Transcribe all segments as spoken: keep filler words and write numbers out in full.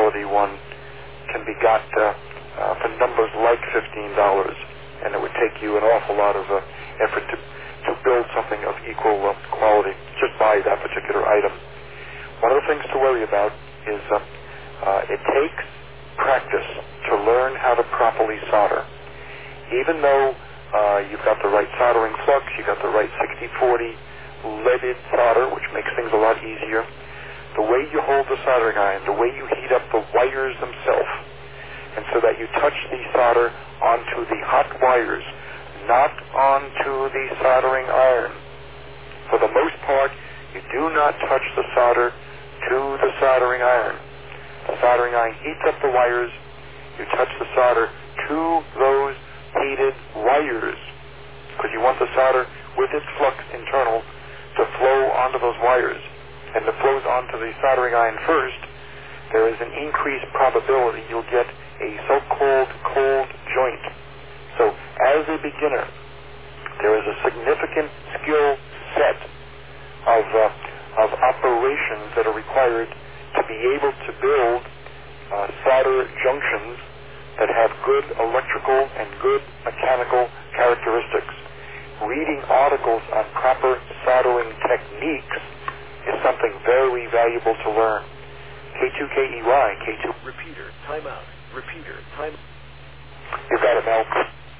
quality one can be got uh, uh, for numbers like fifteen dollars, and it would take you an awful lot of uh, effort to, to build something of equal uh, quality just by that particular item. One of the things to worry about is uh, uh, it takes practice to learn how to properly solder. Even though uh, you've got the right soldering flux, you've got the right sixty forty leaded solder, which makes things a lot easier, the way you hold the soldering iron, the way you heat up the wires themselves, and so that you touch the solder onto the hot wires, not onto the soldering iron. For the most part, you do not touch the solder to the soldering iron. The soldering iron heats up the wires. You touch the solder to those heated wires, because you want the solder with its flux internal to flow onto those wires. And if it flows onto the soldering iron first, there is an increased probability you'll get a so-called cold joint. So as a beginner, there is a significant skill set of, uh, of operations that are required to be able to build uh, solder junctions that have good electrical and good mechanical characteristics. Reading articles on proper soldering techniques is something very valuable to learn. K two K E Y, K two... Repeater, timeout. Repeater, time... You got it, Mel.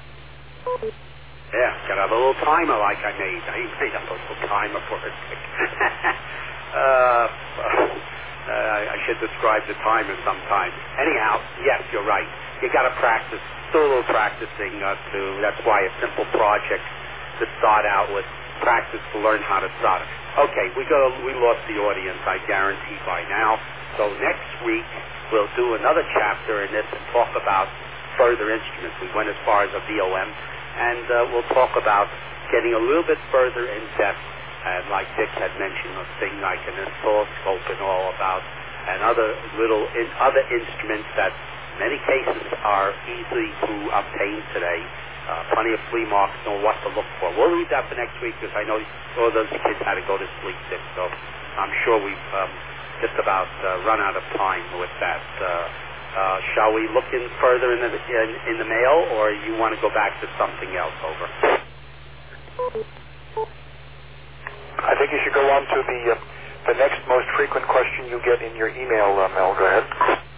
Yeah, got a little timer like I made. I made a little timer for it. uh, uh, I should describe the timer sometime. Anyhow, yes, you're right. You got to practice, do a little practicing uh, to, that's why a simple project to start out with, practice to learn how to solder. Okay, we go, we lost the audience, I guarantee by now. So next week, we'll do another chapter in this and talk about further instruments. We went as far as a V O M, and uh, we'll talk about getting a little bit further in depth, and like Dick had mentioned, a thing like an oscilloscope and all about, and other little in, other instruments that in many cases are easy to obtain today. Uh, plenty of flea marks know what to look for. We'll leave that for next week because I know all those kids had to go to sleep, Dick, so I'm sure we've um, just about uh, run out of time with that. Uh, uh, shall we look in further in the, in, in the mail, or you want to go back to something else? Over. I think you should go on to the uh, the next most frequent question you get in your email, uh, Mel. Go ahead.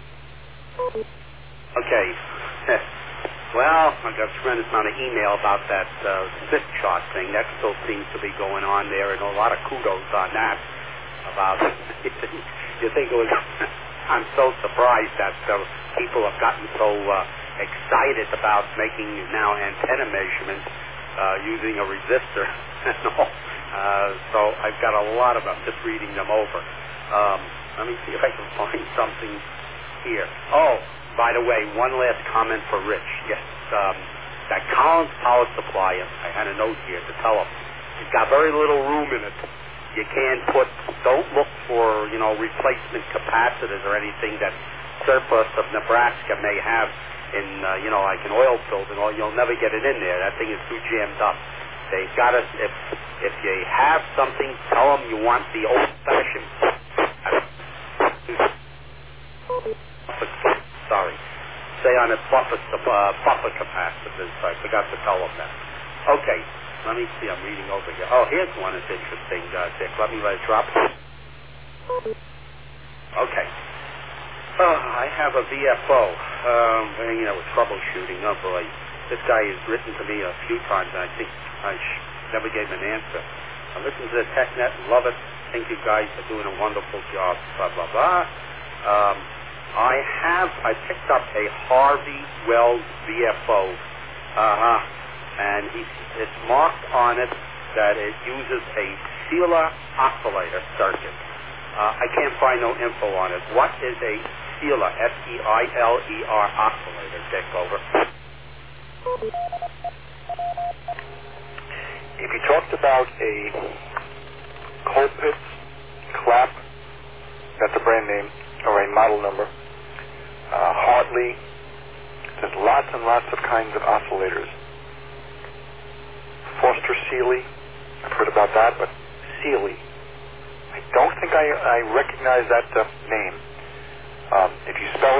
Okay. Well, I got a tremendous amount of email about that uh, zip chart thing. That still seems to be going on there, and a lot of kudos on that. About you think, you think it was? I'm so surprised that uh, people have gotten so uh, excited about making now antenna measurements uh, using a resistor and all. Uh, so I've got a lot of them. Just reading them over. Um, let me see if I can find something here. Oh. By the way, one last comment for Rich. Yes, um, that Collins power supply, I had a note here to tell him, it's got very little room in it. You can't put, don't look for, you know, replacement capacitors or anything that surplus of Nebraska may have in, uh, you know, like an oil field and all. You'll never get it in there. That thing is too jammed up. They've got to, if, if you have something, tell them you want the old-fashioned, sorry, say on its buffer, uh, buffer capacitors. I forgot to tell them that. Okay, let me see. I'm reading over here. Oh, here's one that's interesting, uh, Dick. Let me let it drop. Okay. Oh, I have a V F O. Um, you know, with troubleshooting. Oh boy, this guy has written to me a few times, and I think I sh- never gave him an answer. I listened to the TechNet, love it. Think you guys are doing a wonderful job. Blah blah blah. Um, I have, I picked up a Harvey Wells V F O, uh-huh, and he, it's marked on it that it uses a Sealer oscillator circuit. Uh, I can't find no info on it. What is a Sealer, S E I L E R oscillator, Dick, over? If you talked about a Colpitts clap, that's a brand name, or a model number, Uh, Hartley, there's lots and lots of kinds of oscillators. Foster Sealy, I've heard about that, but Sealy, I don't think I, I recognize that uh, name. Um, if you spell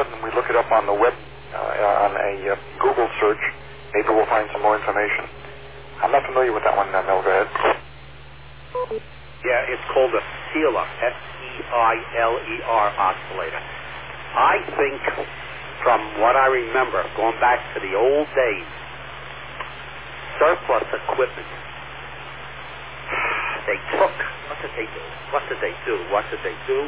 look it up on the web, uh, on a uh, Google search, maybe we'll find some more information. I'm not familiar with that one, uh, Mel. Go ahead. Yeah, it's called a Seiler, S E I L E R oscillator. I think, from what I remember, going back to the old days, surplus equipment, they took, what did they do? What did they do? What did they do?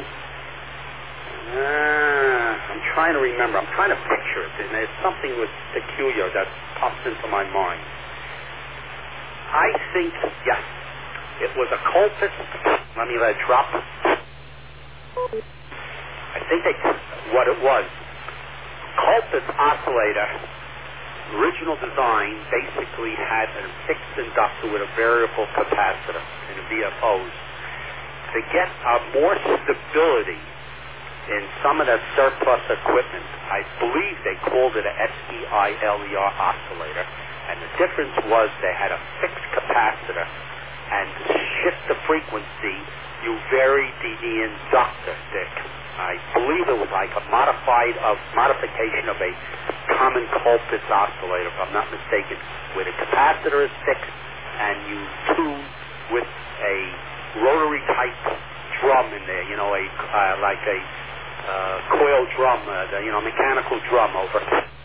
Uh, I'm trying to remember. I'm trying to picture it, and there's something with peculiar that pops into my mind. I think, yes, it was a Colpitts. Let me let it drop. I think they, what it was, Colpitts oscillator, original design, basically had a fixed inductor with a variable capacitor in the V F Os. To get uh, more stability in some of that surplus equipment, I believe they called it a S E I L E R oscillator, and the difference was they had a fixed capacitor, and to shift the frequency, you varied the, the inductor, Dick. I believe it was like a modified of modification of a common Colpitts oscillator, if I'm not mistaken, where the capacitor is fixed, and you tune with a rotary type drum in there, you know, a uh, like a uh, coil drum, uh, the, you know, mechanical drum over.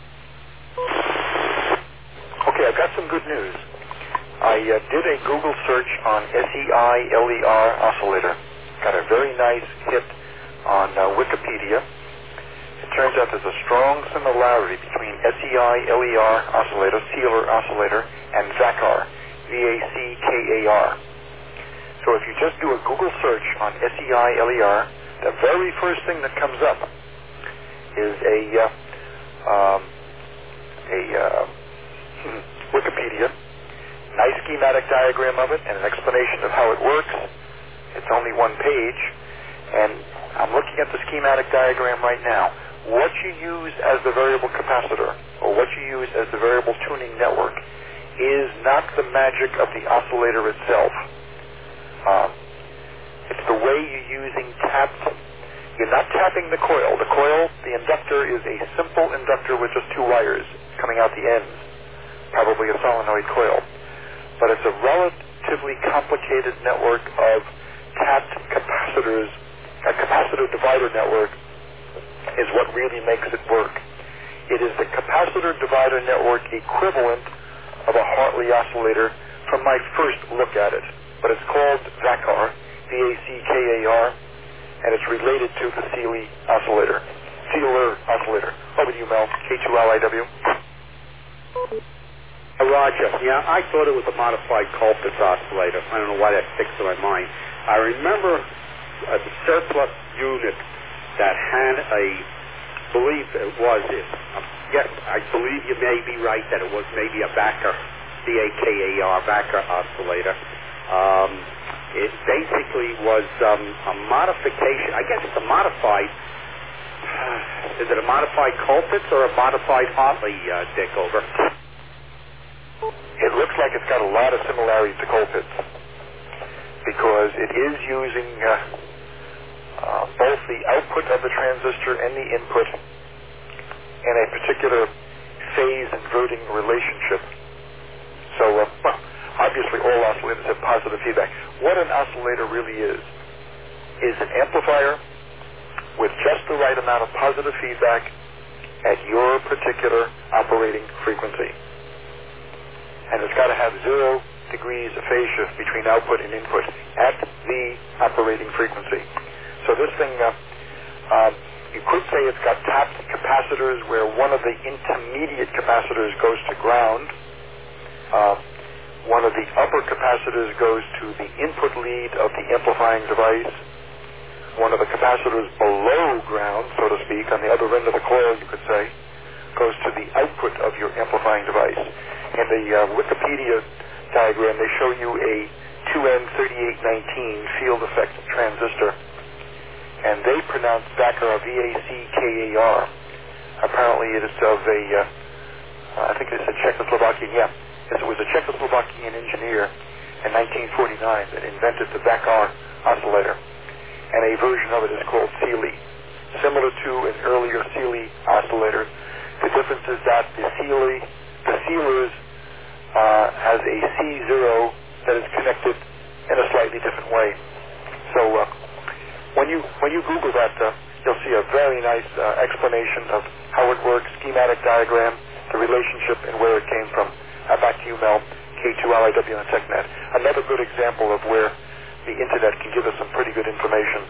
Okay, I've got some good news. I uh, did a Google search on S E I L E R oscillator. Got a very nice hit on uh, Wikipedia. It turns out there's a strong similarity between S E I L E R oscillator, Seiler oscillator, and Vackar, V A C K A R. So if you just do a Google search on S E I L E R, the very first thing that comes up is a uh, um, a uh, Wikipedia, nice schematic diagram of it, and an explanation of how it works. It's only one page, and I'm looking at the schematic diagram right now. What you use as the variable capacitor, or what you use as the variable tuning network, is not the magic of the oscillator itself. Um, it's the way you're using tapped. You're not tapping the coil. The coil, the inductor, is a simple inductor with just two wires coming out the ends, probably a solenoid coil. But it's a relatively complicated network of tapped capacitors. A capacitor divider network is what really makes it work. It is the capacitor divider network equivalent of a Hartley oscillator from my first look at it. But it's called Vackar, V A C K A R, and it's related to the Sealy oscillator, Seiler oscillator. Over to you, Mel, K two L I W. Uh, Roger, yeah, I thought it was a modified Colpitts oscillator. I don't know why that sticks to my mind. I remember uh, the surplus unit that had a, believe it was, it, um, yes, I believe you may be right that it was maybe a Vackar, V A K A R, Vackar oscillator. Um, it basically was um, a modification, I guess it's a modified, uh, is it a modified Colpitts or a modified Hartley, uh, Dick, over? It looks like it's got a lot of similarities to Colpitts because it is using uh, uh, both the output of the transistor and the input in a particular phase inverting relationship. So, uh, well, obviously all oscillators have positive feedback. What an oscillator really is, is an amplifier with just the right amount of positive feedback at your particular operating frequency. And it's got to have zero degrees of phase shift between output and input at the operating frequency. So this thing, uh, um, you could say it's got tapped capacitors where one of the intermediate capacitors goes to ground. Uh, one of the upper capacitors goes to the input lead of the amplifying device. One of the capacitors below ground, so to speak, on the other end of the coil, you could say, goes to the output of your amplifying device. In the uh, Wikipedia diagram, they show you a two N thirty-eight nineteen field effect transistor, and they pronounce Vackar, V A C K A R. Apparently it is of a, uh, I think it's a Czechoslovakian, yeah, it was a Czechoslovakian engineer in nineteen forty-nine that invented the Vackar oscillator, and a version of it is called Sealy, similar to an earlier Sealy oscillator oscillator. The difference is that the sealer, the sealers uh, has a C zero that is connected in a slightly different way. So uh, when you when you Google that, uh, you'll see a very nice uh, explanation of how it works, schematic diagram, the relationship, and where it came from. Uh, back to you, Mel, K two L I W and TechNet. Another good example of where the Internet can give us some pretty good information.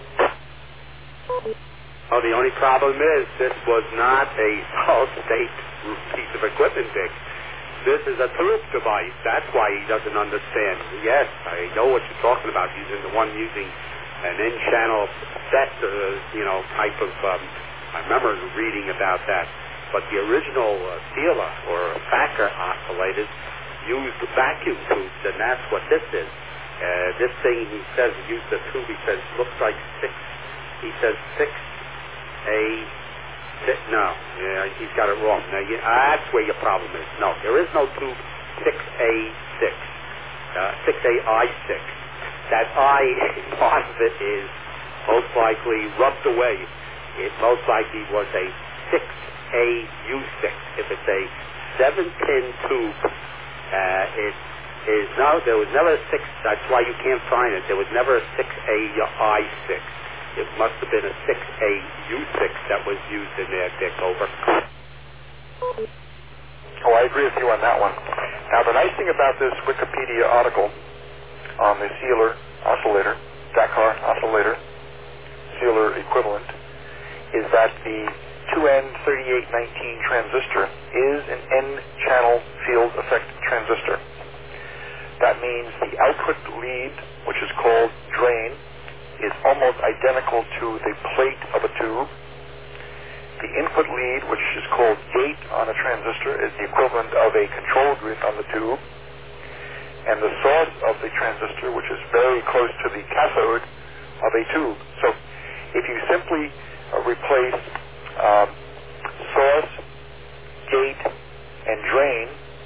Oh, the only problem is this was not a solid-state piece of equipment, Dick. This is a tube device. That's why he doesn't understand. Yes, I know what you're talking about, using the one using an N-channel set, uh, you know, type of, um, I remember reading about that. But the original uh, sealer or Thacker oscillators used vacuum tubes, and that's what this is. Uh, this thing, he says, he used a tube, he says, looks like six, he says six A, six, no, yeah, he's got it wrong. Now, you, uh, that's where your problem is. No, there is no tube six A six, uh, six A I six. That I part of it is most likely rubbed away. It most likely was a six A U six. If it's a seven-pin tube, uh, it is no, there was never a six, that's why you can't find it. There was never a six A I six. It must have been a six A U six that was used in there, Dick. Over. Oh, I agree with you on that one. Now, the nice thing about this Wikipedia article on the sealer oscillator, Dakar oscillator, sealer equivalent, is that the two N thirty-eight nineteen transistor is an N-channel field effect transistor. That means the output lead, which is called drain, is almost identical to the plate of a tube. The input lead, which is called gate on a transistor, is the equivalent of a control grid on the tube. And the source of the transistor, which is very close to the cathode of a tube. So if you simply uh, replace um, source, gate, and drain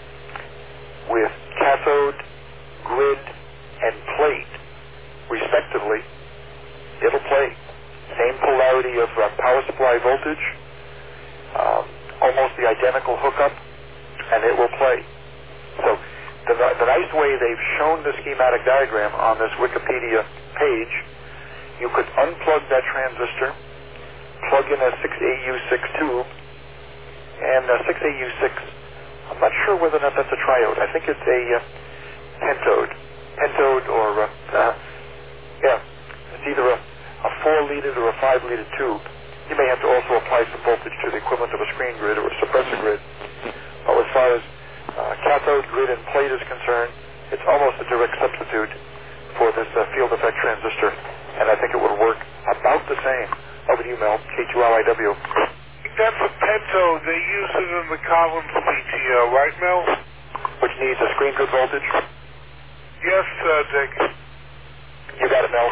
with cathode, grid, and plate, respectively, it'll play. Same polarity of uh, power supply voltage, um, almost the identical hookup, and it will play. So the, the nice way they've shown the schematic diagram on this Wikipedia page, you could unplug that transistor, plug in a six A U six tube, and a six A U six, I'm not sure whether or not that's a triode. I think it's a uh, pentode. Pentode or, uh, uh, yeah, it's either a, a four-leaded or a five-leaded tube. You may have to also apply some voltage to the equivalent of a screen grid or a suppressor grid. But as far as uh, cathode, grid, and plate is concerned, it's almost a direct substitute for this uh, field effect transistor, and I think it would work about the same. Over to you, Mel, K two L I W. That's a pentode. They use it in the Collins P T O, right, Mel? Which needs a screen grid voltage? Yes, uh, Dick. You got it, Mel.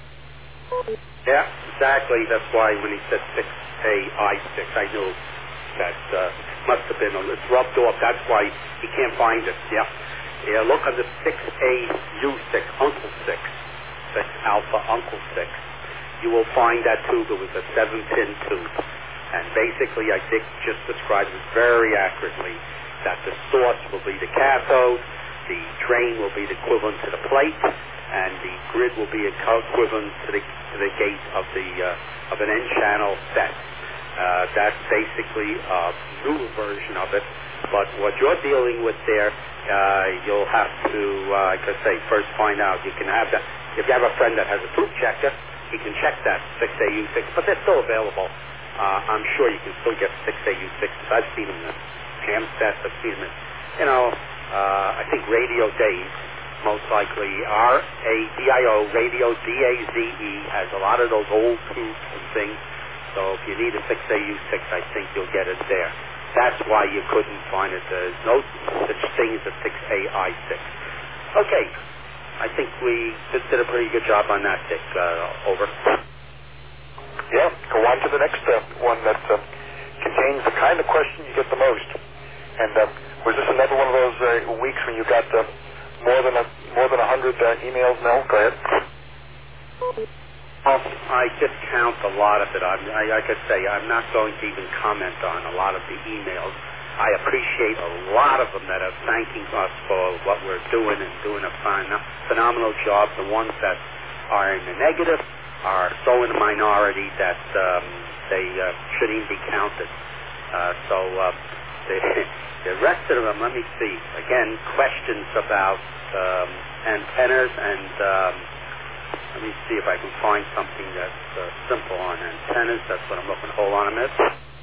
Yeah, exactly. That's why when he said six A I six, I knew that uh, must have been, it's rubbed off. That's why he can't find it. Yeah. Yeah, look on the six A U six, Uncle six, six Alpha Uncle six. You will find that tube. It was a seven-pin tube. And basically, I think just described it very accurately, that the source will be the cathode, the drain will be the equivalent to the plate, and the grid will be equivalent to the to the gate of the uh, of an N-channel set. Uh, that's basically a newer version of it. But what you're dealing with there, uh, you'll have to, uh, like I say, first find out. You can have that. If you have a friend that has a tube checker, he can check that six A U six, but they're still available. Uh, I'm sure you can still get six A U sixes. I've seen them in the jam sets. I've seen them in, you know, uh, I think Radio Days, most likely, R A D I O, Radio D A Z E, has a lot of those old tubes and things. So if you need a six A U six, I think you'll get it there. That's why you couldn't find it. There's no such thing as a six A I six. Okay. I think we did a pretty good job on that, Dick. Uh, over. Yeah, go on to the next uh, one that uh, contains the kind of question you get the most. And uh, was this another one of those uh, weeks when you got uh, more than a more than a hundred uh, emails? Mel, go ahead. Well, I just count the lot of it. I'm, I, like I say, I'm not going to even comment on a lot of the emails. I appreciate a lot of them that are thanking us for what we're doing and doing a fine, phenomenal job. The ones that are in the negative are so in the minority that um, they uh, shouldn't even be counted. Uh, so uh, the, the rest of them, let me see. Again, questions about um, antennas and um, let me see if I can find something that's uh, simple on antennas. That's what I'm looking. Hold on a minute.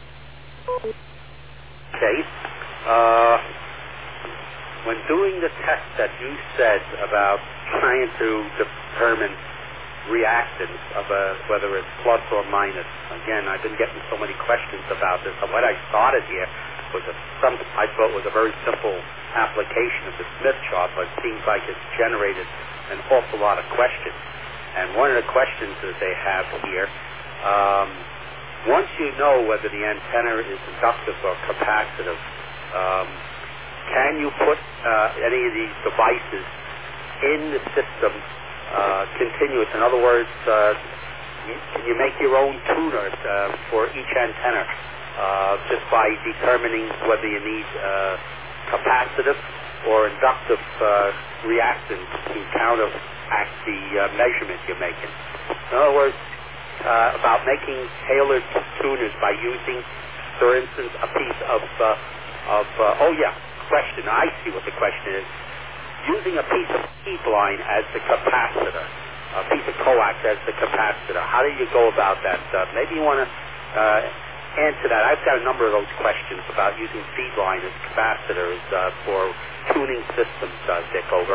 Okay. Uh, when doing the test that you said about trying to determine reactance of a, whether it's plus or minus, again, I've been getting so many questions about this. And what I started here was a, some I thought was a very simple application of the Smith chart, but it seems like it's generated an awful lot of questions. And one of the questions that they have here, um, once you know whether the antenna is inductive or capacitive, um, can you put uh, any of these devices in the system uh, continuous? In other words, uh, you, can you make your own tuner uh, for each antenna uh, just by determining whether you need uh, capacitive or inductive uh, reactance to counteract the uh, measurement you're making? In other words, uh, about making tailored tuners by using, for instance, a piece of, uh, of uh, oh yeah, question, I see what the question is. Using a piece of heat line as the capacitor, a piece of coax as the capacitor. How do you go about that? Uh, maybe you want to uh, answer that. I've got a number of those questions about using feed line as capacitors uh, for tuning systems, uh, Dick, over.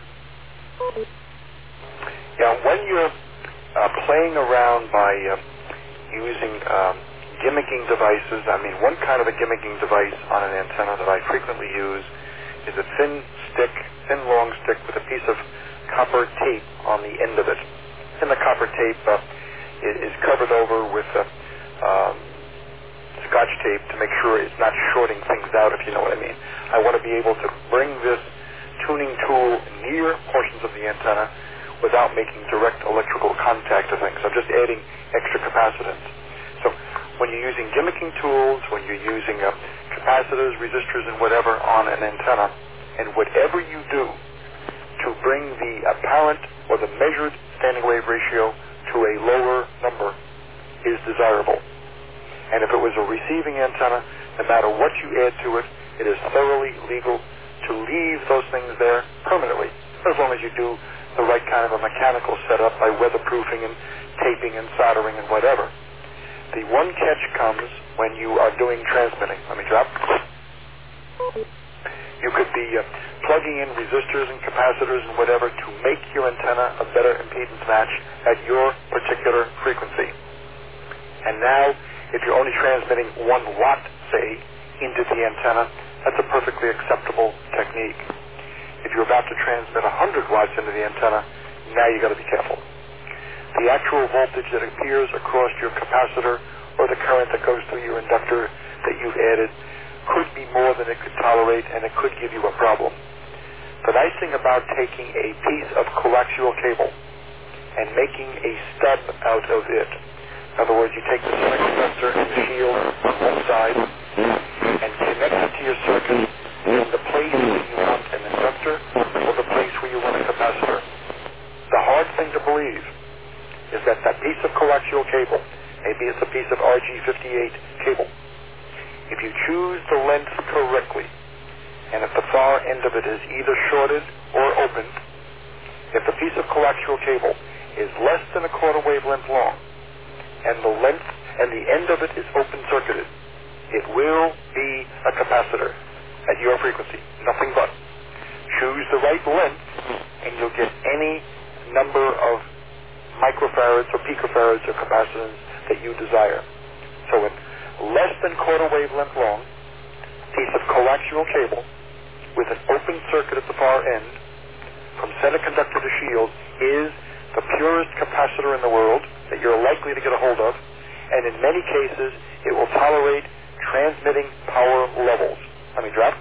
Yeah, when you're uh, playing around by uh, using um, gimmicking devices, I mean, one kind of a gimmicking device on an antenna that I frequently use is a thin stick, thin long stick with a piece of copper tape on the end of it. And the copper tape uh, is covered over with uh, um, Scotch tape to make sure it's not shorting things out, if you know what I mean. I want to be able to bring this tuning tool near portions of the antenna without making direct electrical contact to things. I'm just adding extra capacitance. So when you're using gimmicking tools, when you're using uh, capacitors, resistors, and whatever on an antenna, and whatever you do to bring the apparent or the measured standing wave ratio to a lower number is desirable. And if it was a receiving antenna, no matter what you add to it, it is thoroughly legal to leave those things there permanently, as long as you do the right kind of a mechanical setup by weatherproofing and taping and soldering and whatever. The one catch comes when you are doing transmitting. Let me drop. You could be uh, plugging in resistors and capacitors and whatever to make your antenna a better impedance match at your particular frequency. And now, if you're only transmitting one watt, say, into the antenna, that's a perfectly acceptable technique. If you're about to transmit one hundred watts into the antenna, now you got to be careful. The actual voltage that appears across your capacitor or the current that goes through your inductor that you've added could be more than it could tolerate, and it could give you a problem. The nice thing about taking a piece of coaxial cable and making a stub out of it, in other words, you take the semiconductor and the shield on one side and connect it to your circuit in the place where you want an inductor or the place where you want a capacitor. The hard thing to believe is that that piece of coaxial cable, maybe it's a piece of R G fifty-eight cable, if you choose the length correctly, and if the far end of it is either shorted or opened, if the piece of coaxial cable is less than a quarter wavelength long, and the length and the end of it is open circuited, it will be a capacitor at your frequency, nothing but. Choose the right length, and you'll get any number of microfarads or picofarads or capacitance that you desire. So in less than quarter wavelength long, piece of coaxial cable with an open circuit at the far end, from semiconductor to shield, is the purest capacitor in the world that you're likely to get a hold of, and in many cases, it will tolerate transmitting power levels. Let me drop.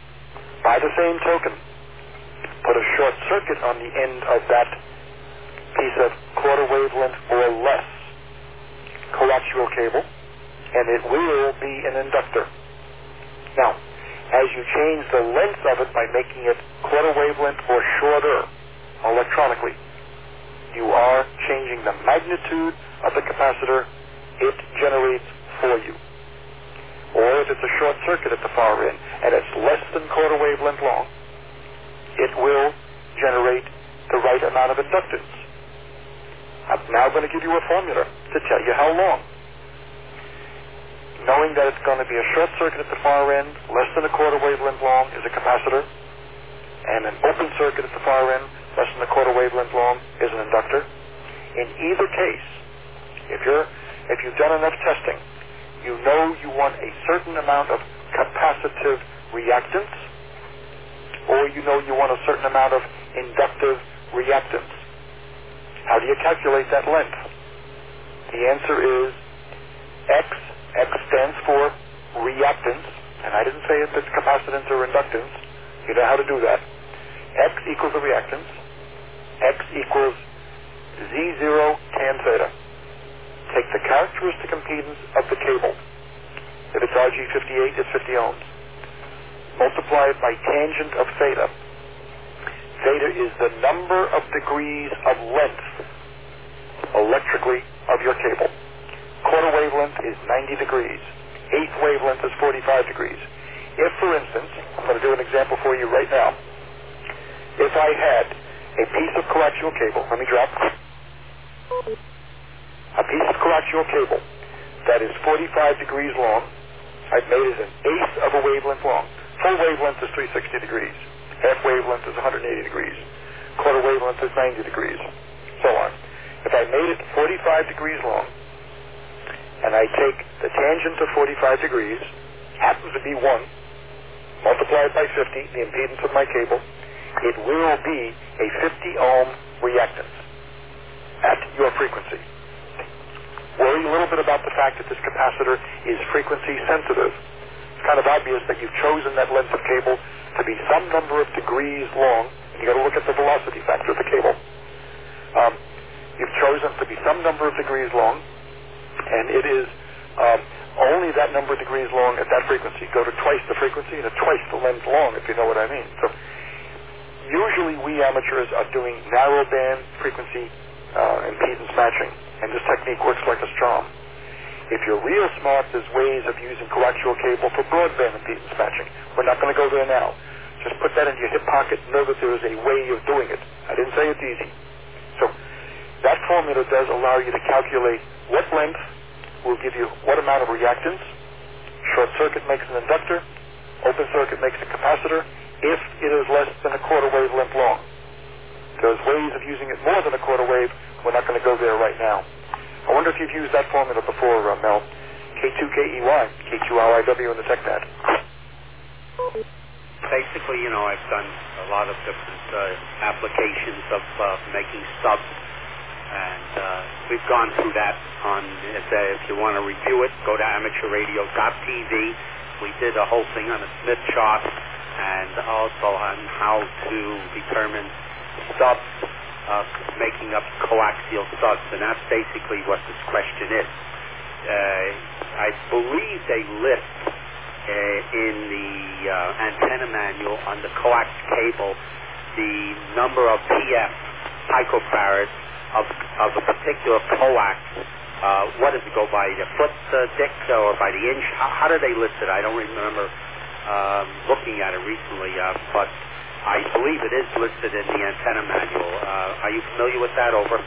By the same token, put a short circuit on the end of that piece of quarter wavelength or less coaxial cable, and it will be an inductor. Now, as you change the length of it by making it quarter wavelength or shorter electronically, you are changing the magnitude of the capacitor it generates for you. Or if it's a short circuit at the far end and it's less than quarter wavelength long, it will generate the right amount of inductance. I'm now going to give you a formula to tell you how long. Knowing that it's going to be a short circuit at the far end, less than a quarter wavelength long is a capacitor, and an open circuit at the far end, less than a quarter wavelength long is an inductor. In either case, if you're if you've done enough testing, you know you want a certain amount of capacitive reactance, or you know you want a certain amount of inductive reactance. How do you calculate that length? The answer is X. X stands for reactance, and I didn't say if it's capacitance or inductance. You know how to do that. X equals the reactance. X equals Z zero tan theta. Take the characteristic impedance of the cable. If it's R G fifty-eight, it's fifty ohms. Multiply it by tangent of theta. Theta is the number of degrees of length electrically of your cable. Quarter wavelength is ninety degrees. Eighth wavelength is forty-five degrees. If, for instance, I'm going to do an example for you right now. If I had a piece of coaxial cable, let me drop, a piece of coaxial cable that is forty-five degrees long, I've made it an eighth of a wavelength long. Full wavelength is three hundred sixty degrees. Half wavelength is one hundred eighty degrees. Quarter wavelength is ninety degrees. So on. If I made it forty-five degrees long, and I take the tangent of forty-five degrees, happens to be one, multiplied by fifty, the impedance of my cable, it will be a fifty ohm reactance at your frequency. Worry a little bit about the fact that this capacitor is frequency sensitive. It's kind of obvious that you've chosen that length of cable to be some number of degrees long. You've got to look at the velocity factor of the cable. Um, you've chosen to be some number of degrees long, and it is um, only that number of degrees long at that frequency. Go to twice the frequency and at twice the length long, if you know what I mean. So usually we amateurs are doing narrow band frequency uh, impedance matching, and this technique works like a charm. If you're real smart, there's ways of using coaxial cable for broadband impedance matching. We're not going to go there now. Just put that in your hip pocket and know that there is a way of doing it. I didn't say it's easy. So that formula does allow you to calculate what length will give you what amount of reactance. Short circuit makes an inductor. Open circuit makes a capacitor if it is less than a quarter wavelength long. There's ways of using it more than a quarter wave. We're not going to go there right now. I wonder if you've used that formula before, uh, Mel. K two K E Y, K two R I W in the TechNet. Basically, you know, I've done a lot of different uh, applications of uh, making subs, and uh, we've gone through that on, if, uh, if you want to review it, go to amateur radio dot t v. We did a whole thing on a Smith chart, and also on how to determine subs, uh, making up coaxial subs, and that's basically what this question is. Uh, I believe they list uh, in the uh, antenna manual on the coax cable the number of P F, picofarads, of, of a particular coax. Uh, what does it go by, the foot, uh, Dick, or by the inch? How, how do they list it? I don't remember um, looking at it recently, uh, but I believe it is listed in the antenna manual. Uh, are you familiar with that? Over.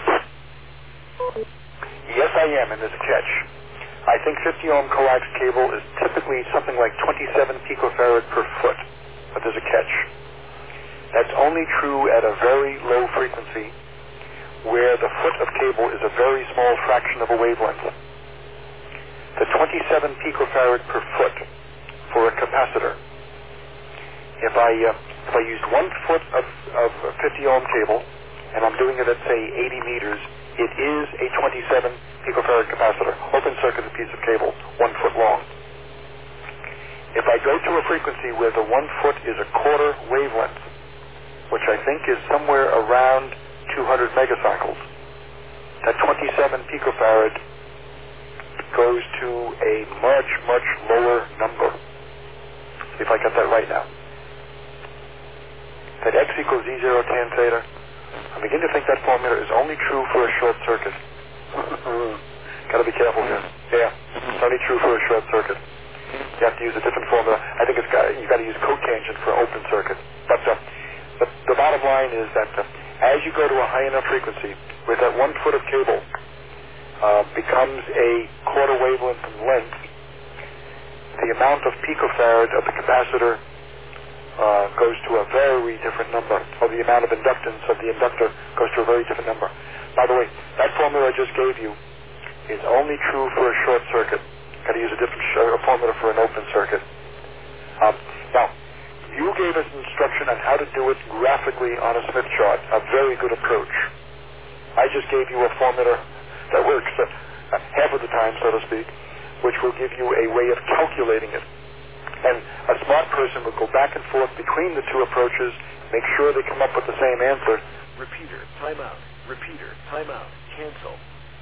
Yes, I am, and there's a catch. I think fifty ohm coax cable is typically something like twenty-seven picofarad per foot, but there's a catch. That's only true at a very low frequency, where the foot of cable is a very small fraction of a wavelength. The twenty-seven picofarad per foot for a capacitor. If I uh, if I used one foot of, of fifty ohm cable, and I'm doing it at say eighty meters, it is a twenty-seven picofarad capacitor, open circuit piece of cable, one foot long. If I go to a frequency where the one foot is a quarter wavelength, which I think is somewhere around two hundred megacycles, that twenty-seven picofarad goes to a much, much lower number. See if I got that right now. That X equals E zero tan theta, I begin to think that formula is only true for a short circuit. Gotta be careful here. Yeah, it's only true for a short circuit. You have to use a different formula. I think it's got, you've got to use cotangent for open circuit. But uh, the, the bottom line is that uh, as you go to a high enough frequency, with that one foot of cable uh, becomes a quarter wavelength in length, the amount of picofarad of the capacitor uh, goes to a very different number, or the amount of inductance of the inductor goes to a very different number. By the way, that formula I just gave you is only true for a short circuit. Got to use a different sh- formula for an open circuit. Um, now, you gave us instruction on how to do it graphically on a Smith chart, a very good approach. I just gave you a formula that works uh, half of the time, so to speak, which will give you a way of calculating it. And a smart person would go back and forth between the two approaches, make sure they come up with the same answer. Repeater, timeout. Repeater, timeout. Cancel.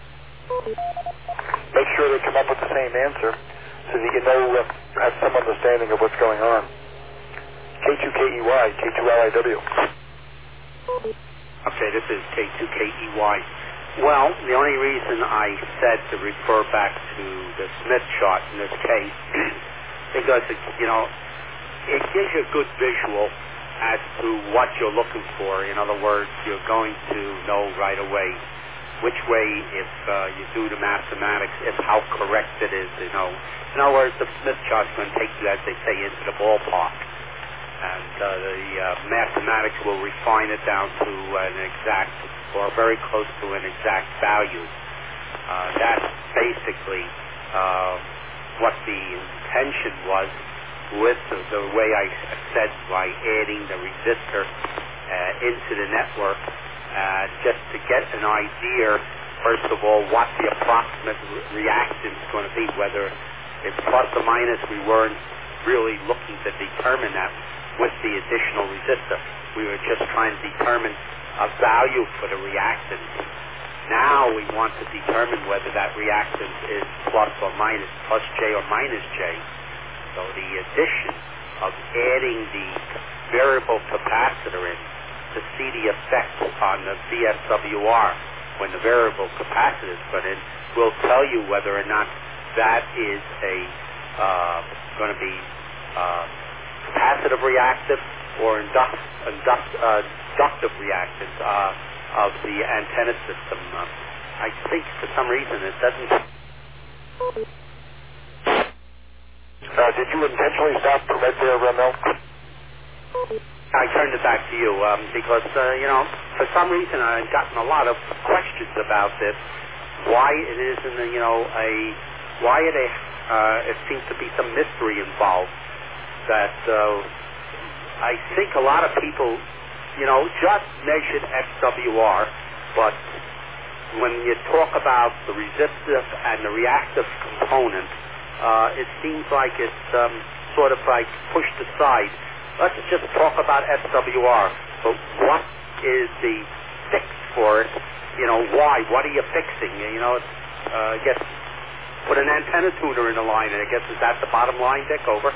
Make sure they come up with the same answer so that you know, uh, have some understanding of what's going on. K two K E Y, K two L I W. Okay, this is K two K E Y. Well, the only reason I said to refer back to the Smith chart in this case, because, it, you know, it gives you a good visual as to what you're looking for. In other words, you're going to know right away which way, if uh, you do the mathematics, if how correct it is, you know. In other words, the Smith chart's going to take you, as they say, into the ballpark. And uh, the uh, mathematics will refine it down to an exact, or very close to an exact value. Uh, that's basically uh, what the intention was with the, the way I said, by adding the resistor uh, into the network, uh, just to get an idea, first of all, what the approximate re- reactance is going to be, whether it's plus or minus. We weren't really looking to determine that with the additional resistor. We were just trying to determine a value for the reactance. Now we want to determine whether that reactance is plus or minus, plus J or minus J. So the addition of adding the variable capacitor in to see the effect on the V S W R when the variable capacitor is put in will tell you whether or not that is a uh, going to be uh, capacitive reactive or induct, induct, uh, inductive reactance uh, of the antenna system. Uh, I think for some reason it doesn't. Uh, did you intentionally stop right there, uh, Mel? I turned it back to you um, because, uh, you know, for some reason I've gotten a lot of questions about this. Why it isn't, a, you know, a, why it, a, uh, it seems to be some mystery involved. That uh, I think a lot of people, you know, just measured S W R, but when you talk about the resistive and the reactive component, uh, it seems like it's um, sort of like pushed aside. Let's just talk about S W R. But what is the fix for it? You know, why? What are you fixing? You know, it's, uh, I guess, put an antenna tuner in the line, and I guess is that the bottom line, Dick? Over.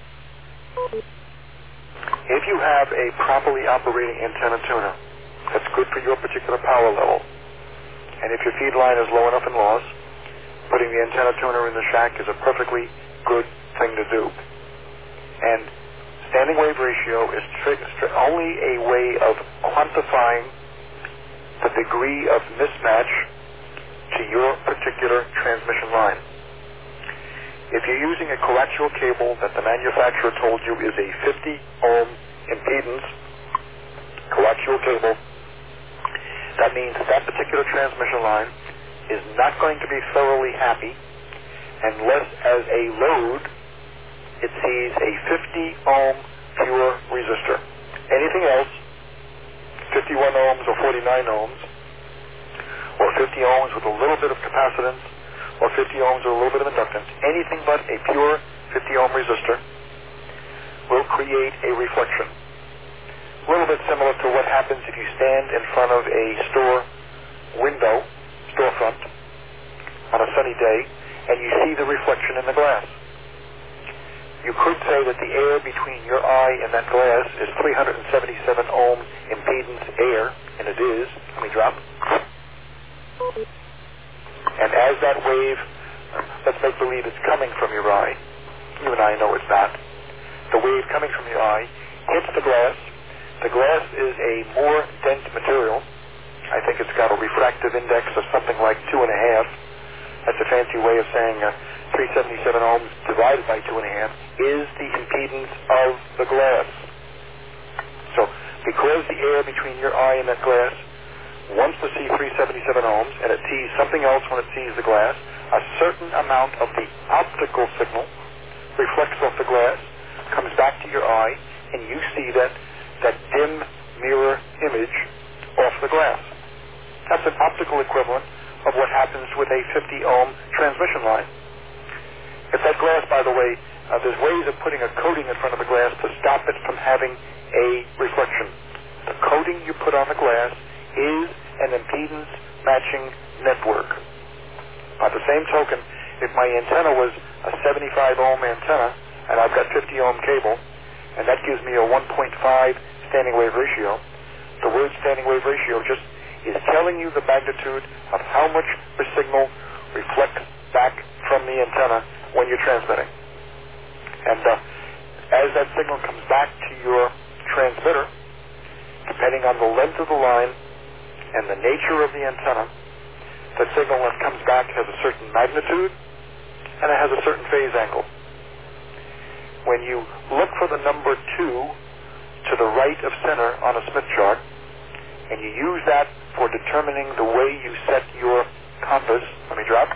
If you have a properly operating antenna tuner that's good for your particular power level, and if your feed line is low enough in loss, putting the antenna tuner in the shack is a perfectly good thing to do. And standing wave ratio is tri- stri- only a way of quantifying the degree of mismatch to your particular transmission line. If you're using a coaxial cable that the manufacturer told you is a fifty ohm impedance, coaxial cable, that means that, that particular transmission line is not going to be thoroughly happy unless as a load it sees a fifty ohm pure resistor. Anything else, fifty-one ohms or forty-nine ohms, or fifty ohms with a little bit of capacitance, or fifty ohms or a little bit of inductance, anything but a pure fifty ohm resistor will create a reflection. A little bit similar to what happens if you stand in front of a store window storefront on a sunny day, and you see the reflection in the glass. You could say that the air between your eye and that glass is three hundred seventy-seven ohm impedance air, and it is. Let me drop. And as that wave, let's make believe it's coming from your eye. You and I know it's not. The wave coming from your eye hits the glass. The glass is a more dense material. I think it's got a refractive index of something like two and a half. That's a fancy way of saying uh, three hundred seventy-seven ohms divided by two and a half is the impedance of the glass. So because the air between your eye and that glass wants to see three hundred seventy-seven ohms, and it sees something else when it sees the glass, a certain amount of the optical signal reflects off the glass, comes back to your eye, and you see that, that dim mirror image off the glass. That's an optical equivalent of what happens with a fifty ohm transmission line. If that glass, by the way, uh, there's ways of putting a coating in front of the glass to stop it from having a reflection. The coating you put on the glass is an impedance matching network. By the same token, if my antenna was a seventy-five ohm antenna, and I've got fifty ohm cable, and that gives me a one point five standing wave ratio, the word standing wave ratio just is telling you the magnitude of how much the signal reflects back from the antenna when you're transmitting. And uh, as that signal comes back to your transmitter, depending on the length of the line and the nature of the antenna, the signal that comes back has a certain magnitude and it has a certain phase angle. When you look for the number two to the right of center on a Smith chart, and you use that for determining the way you set your compass, let me drop,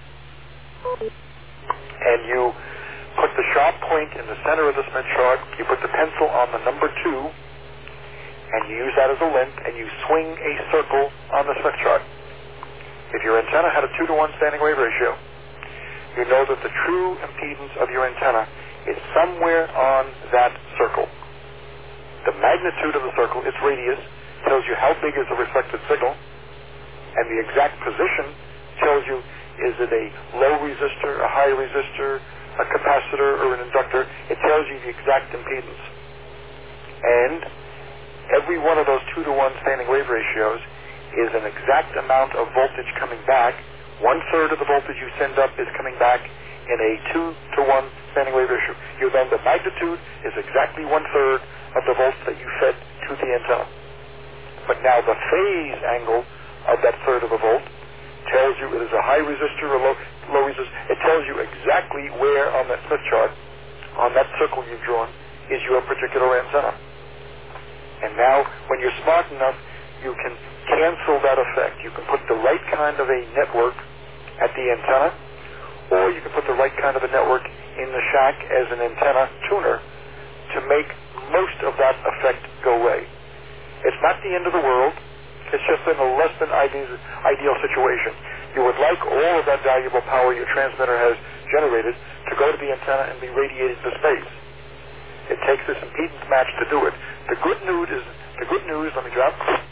and you put the sharp point in the center of the Smith chart, you put the pencil on the number two, and you use that as a length, and you swing a circle on the Smith chart. If your antenna had a two to one standing wave ratio, you know that the true impedance of your antenna is somewhere on that circle. The magnitude of the circle, its radius, tells you how big is the reflected signal, and the exact position tells you, is it a low resistor, a high resistor, a capacitor, or an inductor. It tells you the exact impedance. And every one of those two to one standing wave ratios is an exact amount of voltage coming back. One third of the voltage you send up is coming back in a two to one standing wave ratio. You then, the magnitude is exactly one third of the volts that you fed to the antenna. But now the phase angle of that third of a volt tells you it is a high resistor or low, low resistor. It tells you exactly where on that Smith chart, on that circle you've drawn, is your particular antenna. And now, when you're smart enough, you can cancel that effect. You can put the right kind of a network at the antenna, or you can put the right kind of a network in the shack as an antenna tuner to make most of that effect go away. It's not the end of the world. It's just in a less than ideal, ideal situation. You would like all of that valuable power your transmitter has generated to go to the antenna and be radiated to space. It takes this impedance match to do it. The good news is, the good news, let me drop,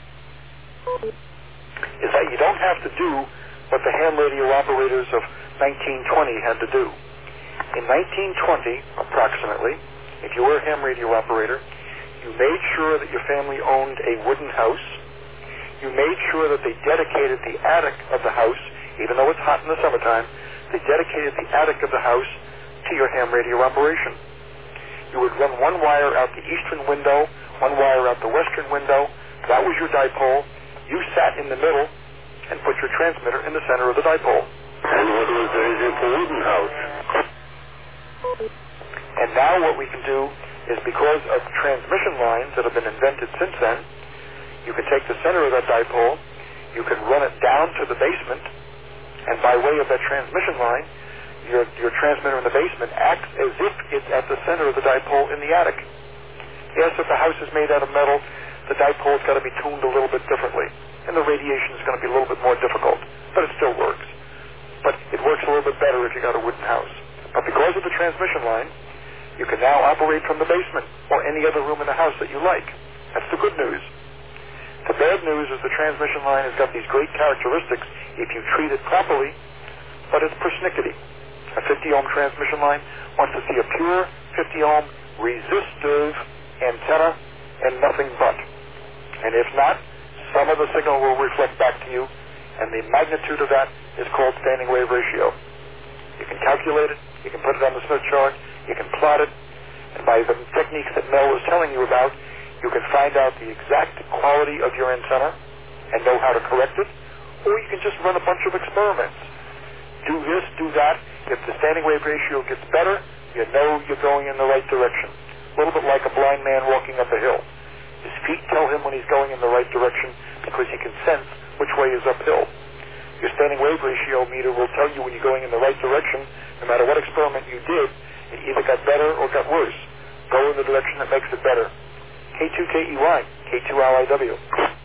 is that you don't have to do what the ham radio operators of nineteen twenty had to do. In nineteen twenty, approximately, if you were a ham radio operator, you made sure that your family owned a wooden house. You made sure that they dedicated the attic of the house, even though it's hot in the summertime, they dedicated the attic of the house to your ham radio operation. You would run one wire out the eastern window, one wire out the western window. That was your dipole. You sat in the middle and put your transmitter in the center of the dipole. And what was the reason for wooden house? And now what we can do is, because of transmission lines that have been invented since then, you can take the center of that dipole, you can run it down to the basement, and by way of that transmission line, your, your transmitter in the basement acts as if it's at the center of the dipole in the attic. Yes, if the house is made out of metal, the dipole's got to be tuned a little bit differently, and the radiation is going to be a little bit more difficult, but it still works. But it works a little bit better if you got a wooden house. But because of the transmission line, you can now operate from the basement or any other room in the house that you like. That's the good news. The bad news is the transmission line has got these great characteristics if you treat it properly, but it's persnickety. A fifty ohm transmission line wants to see a pure fifty ohm resistive antenna and nothing but. And if not, some of the signal will reflect back to you, and the magnitude of that is called standing wave ratio. You can calculate it, you can put it on the Smith chart, you can plot it, and by the techniques that Mel was telling you about, you can find out the exact quality of your antenna and know how to correct it, or you can just run a bunch of experiments. Do this, do that. If the standing wave ratio gets better, you know you're going in the right direction. A little bit like a blind man walking up a hill. His feet tell him when he's going in the right direction because he can sense which way is uphill. Your standing wave ratio meter will tell you when you're going in the right direction, no matter what experiment you did, it either got better or got worse. Go in the direction that makes it better. K two K E Y, K two L I W.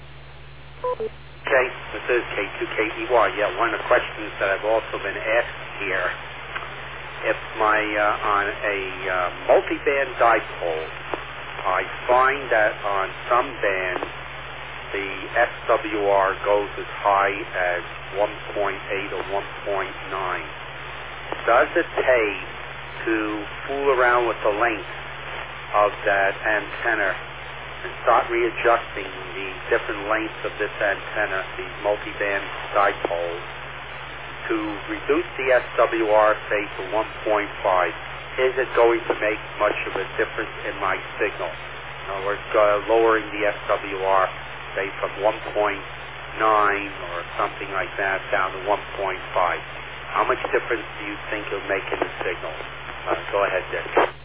Okay, this is K two K E Y. Yeah, one of the questions that I've also been asked here, if my, uh, on a uh, multi-band dipole, I find that on some bands, the S W R goes as high as one point eight or one point nine. Does it pay to fool around with the length of that antenna and start readjusting the different lengths of this antenna, these multi-band dipoles, to reduce the S W R, say, to one point five? Is it going to make much of a difference in my signal? In other words, uh, lowering the S W R, say, from one point nine or something like that down to one point five. How much difference do you think it'll make in the signal? Uh, go ahead, Dick.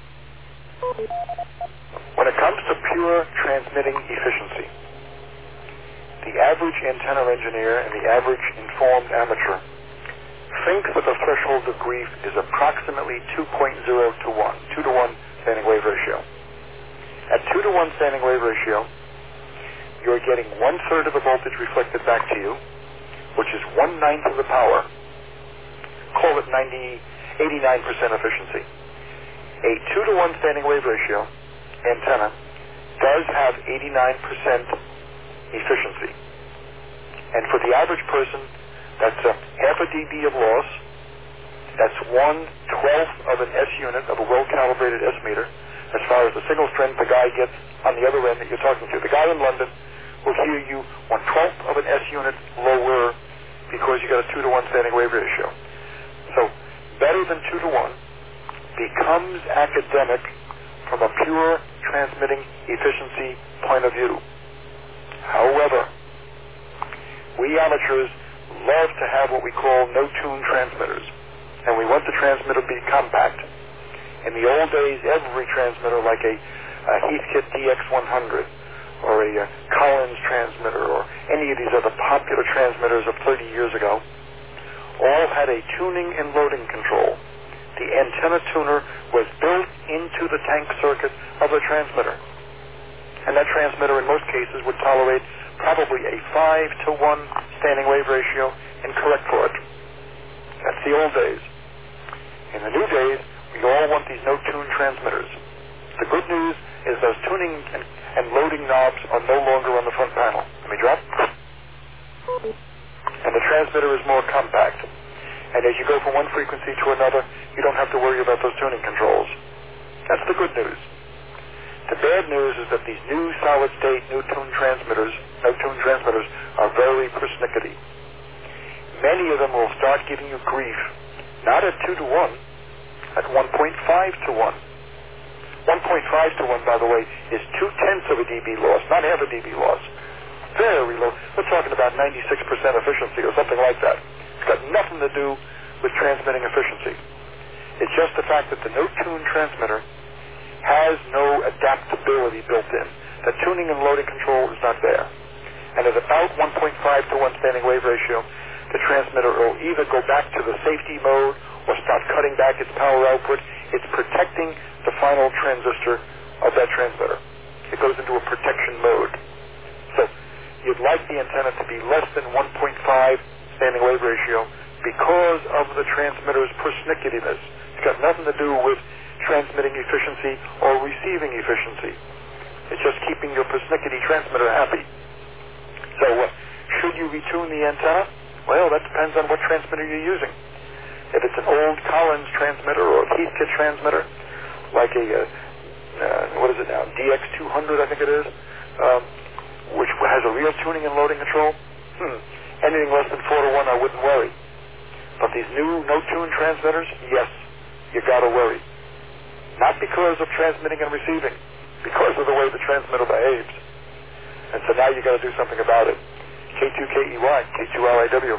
When it comes to pure transmitting efficiency, the average antenna engineer and the average informed amateur think that the threshold of grief is approximately two point zero to one, two to one standing wave ratio. At two to one standing wave ratio, you're getting one-third of the voltage reflected back to you, which is one-ninth of the power. Call it ninety, eighty-nine percent efficiency. A two to one standing wave ratio antenna does have eighty-nine percent efficiency. And for the average person, that's a half a dB of loss. That's one twelfth of an S unit of a well-calibrated S meter as far as the signal strength the guy gets on the other end that you're talking to. The guy in London will hear you one twelfth of an S unit lower because you got a two to one standing wave ratio. So better than two to one becomes academic from a pure transmitting efficiency point of view. However, we amateurs love to have what we call no-tune transmitters, and we want the transmitter to be compact. In the old days, every transmitter, like a, a Heathkit D X one hundred or a, a Collins transmitter or any of these other popular transmitters of thirty years ago, all had a tuning and loading control. The antenna tuner was built into the tank circuit of the transmitter. And that transmitter in most cases would tolerate probably a five to one standing wave ratio and correct for it. That's the old days. In the new days, we all want these no-tune transmitters. The good news is those tuning and, and loading knobs are no longer on the front panel. Let me drop. And the transmitter is more compact. And as you go from one frequency to another, you don't have to worry about those tuning controls. That's the good news. The bad news is that these new solid-state, new-tune transmitters, no-tune transmitters, are very persnickety. Many of them will start giving you grief, not at two to one, at one point five to one. one point five to one, by the way, is two-tenths of a dB loss, not half a dB loss. Very low. We're talking about ninety-six percent efficiency or something like that. It's got nothing to do with transmitting efficiency. It's just the fact that the no-tune transmitter has no adaptability built in. The tuning and loading control is not there. And at about one point five to one standing wave ratio, the transmitter will either go back to the safety mode or start cutting back its power output. It's protecting the final transistor of that transmitter. It goes into a protection mode. So you'd like the antenna to be less than one point five standing wave ratio because of the transmitter's persnicketyness. It's got nothing to do with transmitting efficiency or receiving efficiency. It's just keeping your persnickety transmitter happy. So uh, should you retune the antenna? Well, that depends on what transmitter you're using. If it's an old Collins transmitter or a Heathkit transmitter, like a, uh, uh, what is it now, D X two hundred, I think it is, um, which has a real tuning and loading control, hmm, anything less than four to one, I wouldn't worry. But these new no-tune transmitters, yes, you got to worry. Not because of transmitting and receiving, because of the way the transmitter behaves. And so now you got to do something about it. K two K E Y, K two L I W.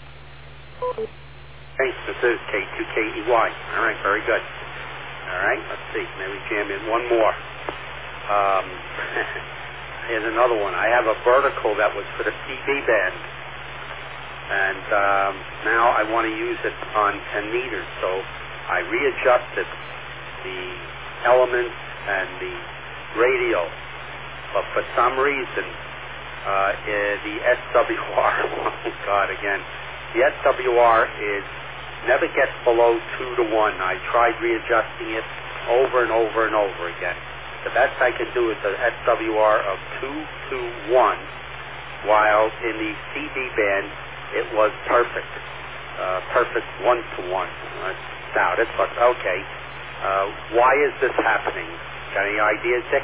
Hey, this is K two K E Y. All right, very good. All right, let's see. Maybe jam in one more. Um, here's another one. I have a vertical that was for the C B band. And um, now I want to use it on ten meters. So I readjusted the elements and the radio. But for some reason, uh, the S W R, oh God, again, the S W R is never gets below two to one. I tried readjusting it over and over and over again. The best I can do is an S W R of two to one, while in the C B band it was perfect, uh, perfect one to one. I doubt it, but okay. Uh, why is this happening? Got any ideas, Dick?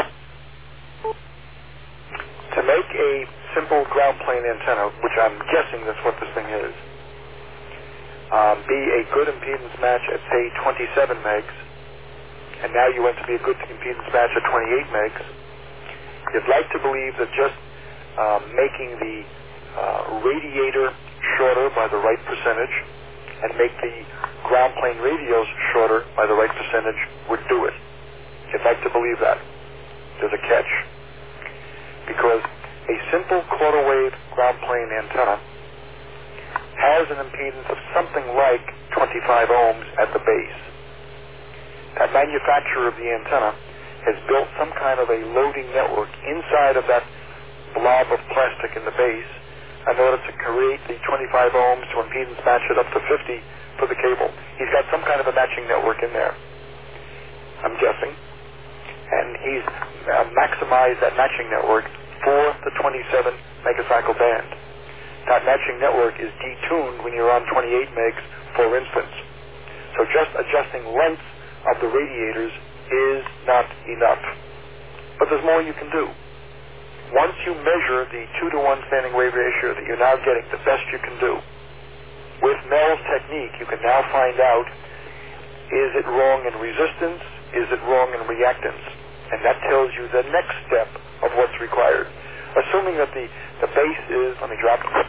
To make a simple ground plane antenna, which I'm guessing that's what this thing is, um, be a good impedance match at, say, twenty-seven megs, and now you want to be a good impedance match at twenty-eight megs, you'd like to believe that just um, making the uh, radiator shorter by the right percentage and make the ground plane radios shorter by the right percentage would do it. You'd like to believe that. There's a catch. Because a simple quarter wave ground plane antenna has an impedance of something like twenty-five ohms at the base. That manufacturer of the antenna has built some kind of a loading network inside of that blob of plastic in the base in order to create the twenty-five ohms to impedance match it up to fifty for the cable. He's got some kind of a matching network in there, I'm guessing. And he's uh, maximized that matching network for the twenty-seven megacycle band. That matching network is detuned when you're on twenty-eight megs, for instance. So just adjusting length of the radiators is not enough. But there's more you can do. Once you measure the two to one standing wave ratio that you're now getting, the best you can do, with Mel's technique, you can now find out, is it wrong in resistance? Is it wrong in reactance? And that tells you the next step of what's required. Assuming that the, the base is, let me drop it.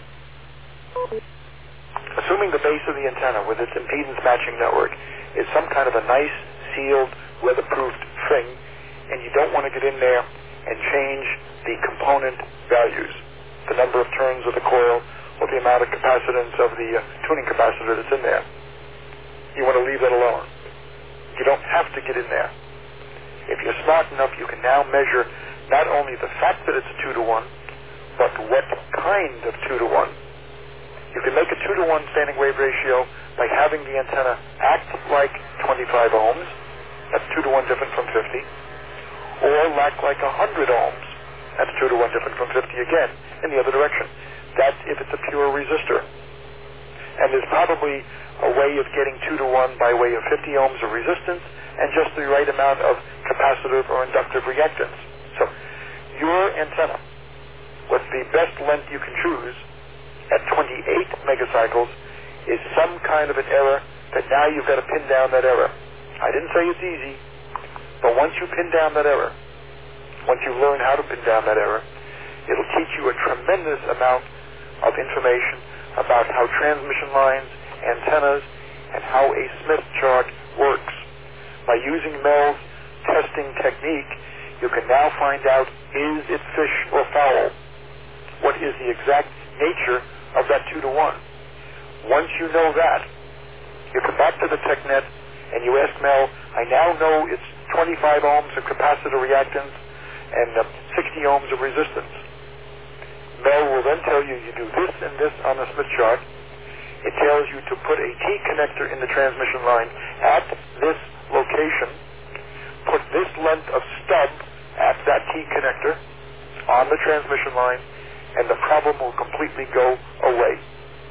Assuming the base of the antenna with its impedance matching network is some kind of a nice, sealed, weatherproofed thing, and you don't want to get in there and change the component values, the number of turns of the coil, or the amount of capacitance of the uh, tuning capacitor that's in there. You want to leave that alone. You don't have to get in there. If you're smart enough, you can now measure not only the fact that it's a two to one, but what kind of two to one. You can make a two to one standing wave ratio by having the antenna act like twenty-five ohms, that's two to one different from fifty, or act like one hundred ohms, that's two to one different from fifty again, in the other direction. That's if it's a pure resistor. And there's probably a way of getting two to one by way of fifty ohms of resistance and just the right amount of capacitive or inductive reactance. So your antenna, with the best length you can choose, at twenty-eight megacycles, is some kind of an error that now you've got to pin down that error. I didn't say it's easy, but once you pin down that error, once you learn how to pin down that error, it'll teach you a tremendous amount of information about how transmission lines, antennas, and how a Smith chart works. By using Mel's testing technique, you can now find out, is it fish or fowl? What is the exact nature of that two to one? Once you know that, you come back to the TechNet and you ask Mel, I now know it's twenty-five ohms of capacitor reactance and uh, sixty ohms of resistance. Mel will then tell you, you do this and this on the Smith chart. It tells you to put a T connector in the transmission line at this location, put this length of stub at that T connector on the transmission line, and the problem will completely go away.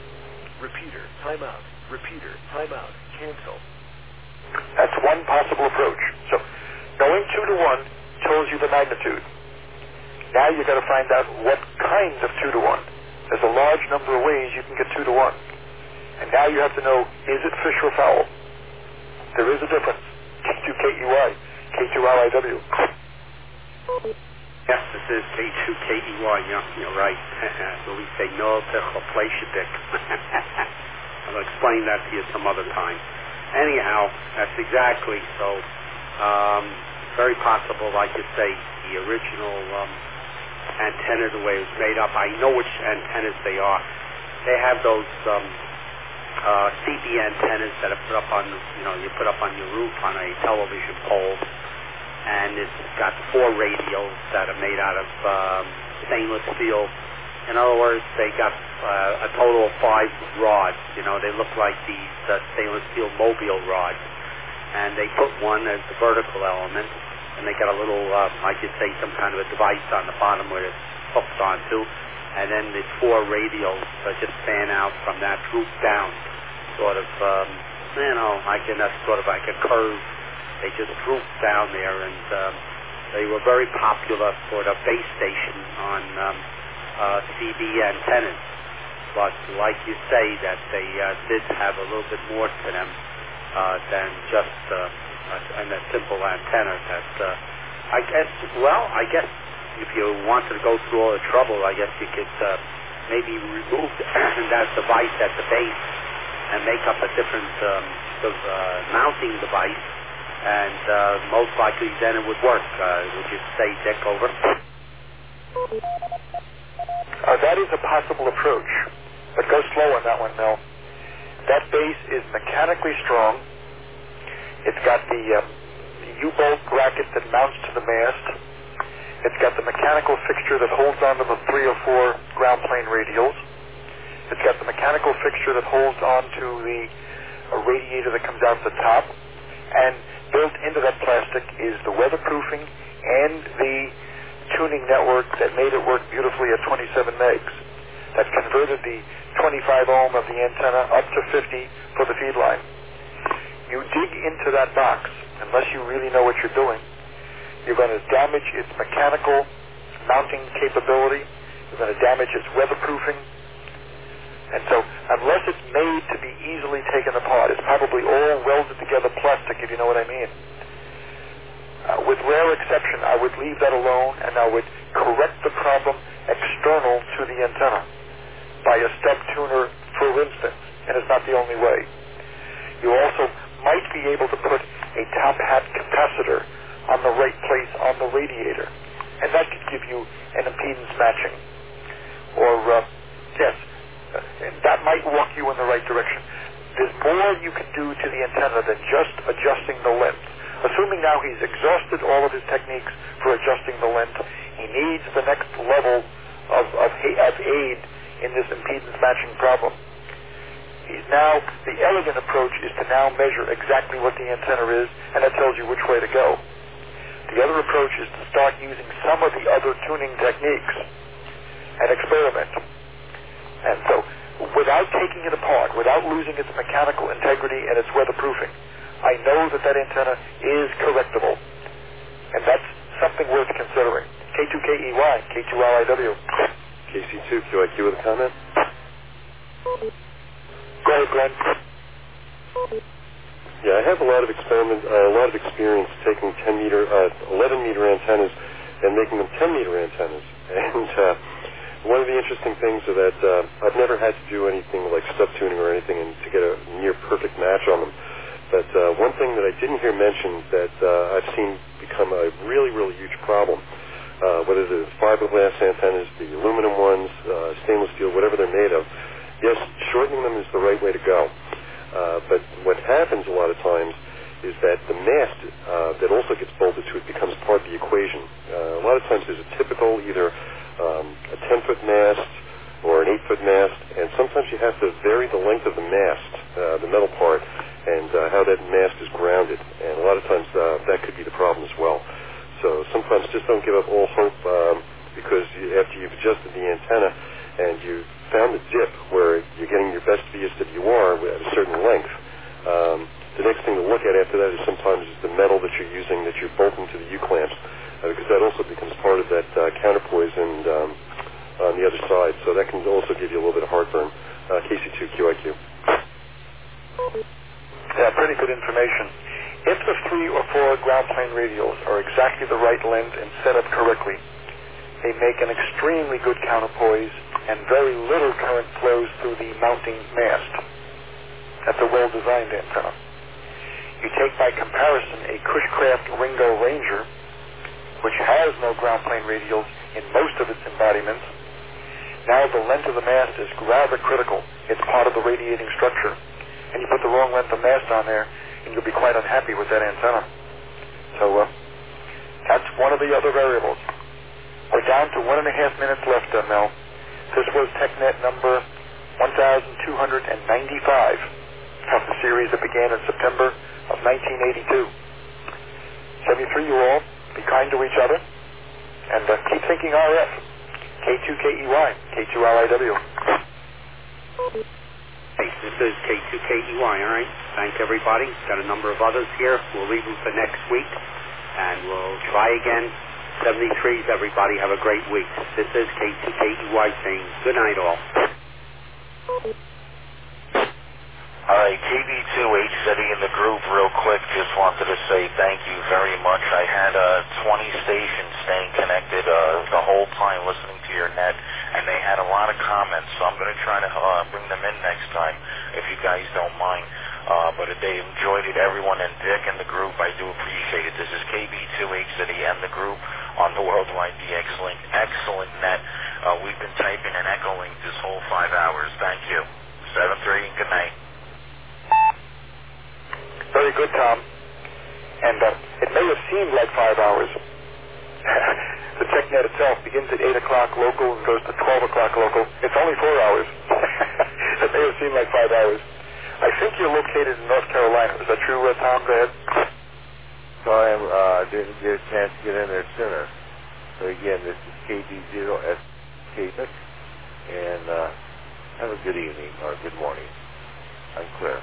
repeater, timeout, repeater, timeout, cancel. That's one possible approach. So going two to one tells you the magnitude. Now you've got to find out what kinds of two to one. There's a large number of ways you can get two to one. And now you have to know, is it fish or fowl? There is a difference. K two K E Y, K two L I W. Yes, this is K two K E Y, yeah, you're right. So we say no to Chopleishibik. I'll explain that to you some other time. Anyhow, that's exactly so. Um, very possible, like you say, the original um, antenna, the way it was made up. I know which antennas they are. They have those um, uh, C B antennas that are put up on, you know, you put up on your roof on a television pole, and it's got four radios that are made out of um, stainless steel. In other words, they got uh, a total of five rods. You know, they look like these uh, stainless steel mobile rods. And they put one as the vertical element, and they got a little, uh, like you say, some kind of a device on the bottom where it's hooked onto. And then the four radios uh, just fan out from that droop down, sort of, um, you know, like in a sort of like a curve. They just droop down there, and um, they were very popular for the base station on um, uh, C B antennas. But like you say, that they uh, did have a little bit more to them uh, than just uh, a, a simple antenna. That uh, I guess, well, I guess if you wanted to go through all the trouble, I guess you could uh, maybe remove that device at the base and make up a different um, sort of, uh, mounting device. And uh, most likely then it would work. Uh, would you say, Dick, over? Uh, that is a possible approach, but go slow on that one, Mel. That base is mechanically strong. It's got the, uh, the U-bolt bracket that mounts to the mast. It's got the mechanical fixture that holds onto the three or four ground plane radials. It's got the mechanical fixture that holds onto the uh, radiator that comes out the top. And built into that plastic is the weatherproofing and the tuning network that made it work beautifully at twenty-seven megs. That converted the twenty-five ohm of the antenna up to fifty for the feed line. You dig into that box, unless you really know what you're doing, you're going to damage its mechanical mounting capability. You're going to damage its weatherproofing. And so, unless it's made to be easily taken apart, it's probably all welded together plastic, if you know what I mean. Uh, with rare exception, I would leave that alone, and I would correct the problem external to the antenna by a step tuner, for instance, and it's not the only way. You also might be able to put a top hat capacitor on the right place on the radiator, and that could give you an impedance matching. Or, uh, yes, and that might walk you in the right direction. There's more you can do to the antenna than just adjusting the length. Assuming now he's exhausted all of his techniques for adjusting the length, he needs the next level of, of, of aid in this impedance matching problem. He's now, the elegant approach is to now measure exactly what the antenna is, and that tells you which way to go. The other approach is to start using some of the other tuning techniques and experiment. And so, without taking it apart, without losing its mechanical integrity and its weatherproofing, I know that that antenna is correctable. And that's something worth considering. K two K E Y, K two L I W. K C two Q I Q with a comment? Go ahead, Glenn. Yeah, I have a lot of experiment, uh, a lot of experience taking ten meter, uh, eleven meter antennas and making them ten meter antennas. And uh, one of the interesting things is that uh, I've never had to do anything like step tuning or anything and to get a near perfect match on them. But uh, one thing that I didn't hear mentioned that uh, I've seen become a really, really huge problem, uh, whether the fiberglass antennas, the aluminum ones, uh, stainless steel, whatever they're made of, yes, shortening them is the right way to go. Uh, but what happens a lot of times is that the mast uh, that also gets bolted to it becomes part of the equation. Uh, a lot of times there's a typical either Um, a ten-foot mast or an eight-foot mast, and sometimes you have to vary the length of the mast, uh, the metal part, and uh, how that mast is grounded. And a lot of times uh, that could be the problem as well. So sometimes just don't give up all hope um, because you, after you've adjusted the antenna and you found the dip where you're getting your best V S W R at a certain length. Um, the next thing to look at after that is sometimes is the metal that you're using that you're bolting to the U-clamps, uh, because that also becomes part of that uh, counterpoise and um, on the other side. So that can also give you a little bit of heartburn. Uh, K C two Q I Q. Yeah, pretty good information. If the three or four ground plane radials are exactly the right length and set up correctly, they make an extremely good counterpoise and very little current flows through the mounting mast. That's a well-designed antenna. You take by comparison a Cushcraft Ringo Ranger, which has no ground plane radials in most of its embodiments. Now the length of the mast is rather critical. It's part of the radiating structure. And you put the wrong length of mast on there, and you'll be quite unhappy with that antenna. So uh, that's one of the other variables. We're down to one and a half minutes left, uh, Mel. This was TechNet number one thousand two hundred ninety-five of the series that began in September of nineteen eighty-two. seventy-three, you all, be kind to each other, and uh, keep thinking R F. K two K E Y, K two R I W. Hey, this is K two K E Y, all right? Thank everybody. Got a number of others here. We'll leave them for next week, and we'll try again. seventy-threes, everybody, have a great week. This is K two K E Y saying good night, all. All right, K B two H Z E in the group real quick. Just wanted to say thank you very much. I had uh, twenty stations staying connected uh, the whole time listening to your net, and they had a lot of comments, so I'm going to try to uh, bring them in next time, if you guys don't mind. Uh, but if they enjoyed it, everyone, and Dick and the group, I do appreciate it. This is K B two H Z E and the group on the Worldwide D X Link. Excellent net. Uh, we've been typing and echoing this whole five hours. Thank you. seven three, good night. Very good, Tom. And uh, it may have seemed like five hours. The TechNet itself begins at eight o'clock local and goes to twelve o'clock local. It's only four hours. It may have seemed like five hours. I think you're located in North Carolina. Is that true, uh, Tom? Go ahead. So I am, uh, didn't get a chance to get in there sooner. So again, this is K D zero S K, and uh, have a good evening or good morning. I'm clear.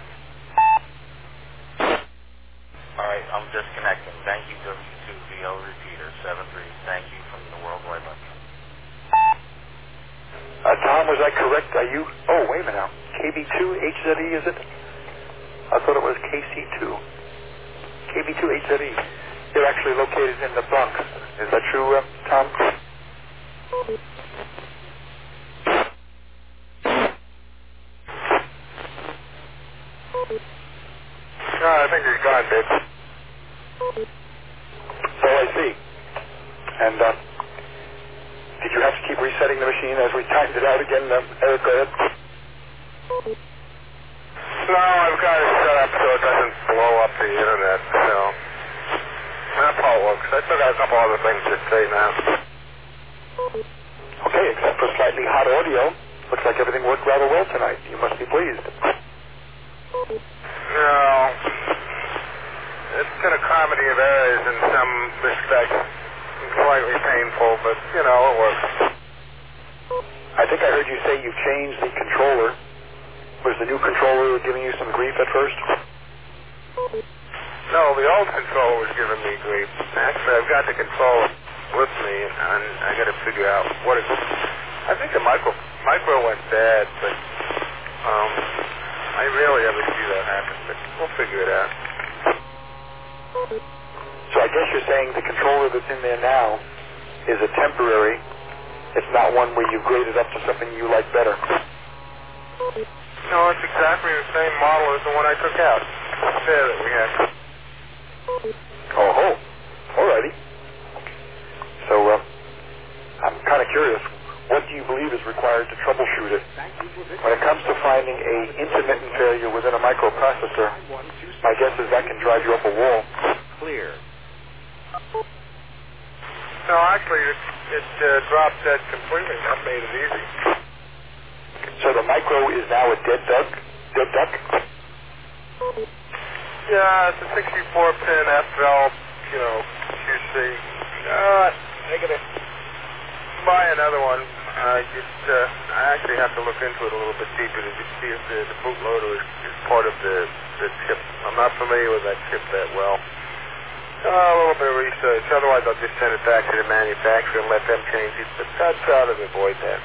All right, I'm disconnecting. Thank you, W two V L repeater, seven three. Thank you from the Worldwide Web. Uh, Tom, was I correct? Are you? Oh, wait a minute now. K B two H Z E, is it? I thought it was K C two. K B two H Z E. You're actually located in the Bronx. Is that true, uh, Tom? No, I think he's gone, babe. So I see. And uh, did you have to keep resetting the machine as we timed it out again, uh, Eric? Go ahead. No, I've got it set up so it doesn't blow up the internet, so that's how it works. I still got a couple other things to say now. Okay, except for slightly hot audio, looks like everything worked rather well tonight. You must be pleased. No, it's been a comedy of errors in some respects. Slightly painful, but, you know, it works. I think I heard you say you changed the controller. Was the new controller giving you some grief at first? No, the old controller was giving me grief. Actually, I've got the controller with me, and I got to figure out what it is. I think the micro micro went bad, but um, I rarely ever see that happen, but we'll figure it out. So I guess you're saying the controller that's in there now is a temporary. It's not one where you graded up to something you like better. No, it's exactly the same model as the one I took out. There that we had. Oh, ho. Alrighty. So, uh, I'm kind of curious. What do you believe is required to troubleshoot it? When it comes to finding a intermittent failure within a microprocessor, my guess is that can drive you up a wall. Clear. No, actually, it, it uh, dropped dead completely. That made it easy. So the micro is now a dead duck? Dead duck? Yeah, it's a sixty-four pin F L, you know, Q C. Uh, I gotta buy another one. I just, uh, I actually have to look into it a little bit deeper to just see if the, the bootloader is, is part of the, the chip. I'm not familiar with that chip that well. Uh, a little bit of research. Otherwise, I'll just send it back to the manufacturer and let them change it. But that's out of avoid that.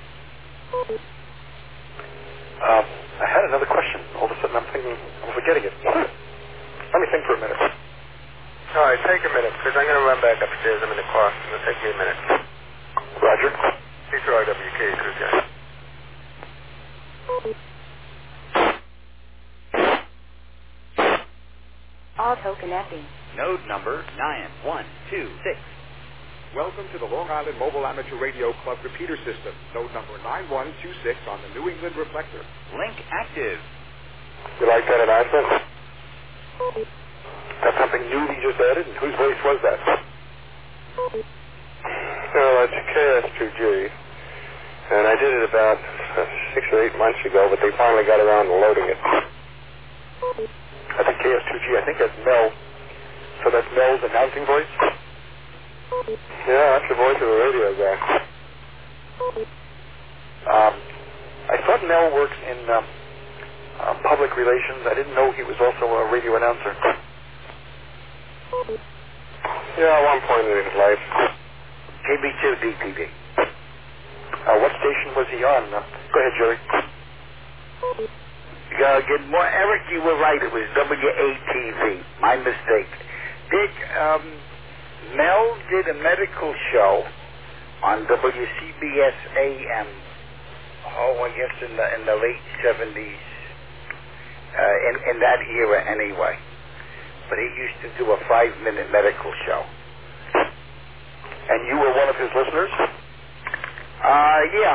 Um, I had another question. All of a sudden, I'm thinking, I'm forgetting it. Let me think for a minute. All right, take a minute, because I'm going to run back upstairs. I'm in the car. It'll take me a minute. Roger. T two R W K, good guy. Auto connecting. Node number nine one two six. Welcome to the Long Island Mobile Amateur Radio Club repeater system. Node number nine one two six on the New England reflector. Link active. You like that announcement? That's something new that you just added? And whose voice was that? Well, it's K S two G. And I did it about uh, six or eight months ago, but they finally got around to loading it. I think K S two G, I think that's Mel. So that's Mel's announcing voice? Yeah, that's the voice of the radio guy. Um, I thought Mel works in um, uh, public relations. I didn't know he was also a radio announcer. Yeah, at one point in his life. K B two D P D. Uh, what station was he on? Uh, go ahead, Jerry. Uh, get more, Eric, you were right. It was W A T V. My mistake. Dick, um, Mel did a medical show on W C B S A M. Oh, I guess in the in the late seventies. Uh, in in that era, anyway. But he used to do a five-minute medical show. And you were one of his listeners? Uh, yeah.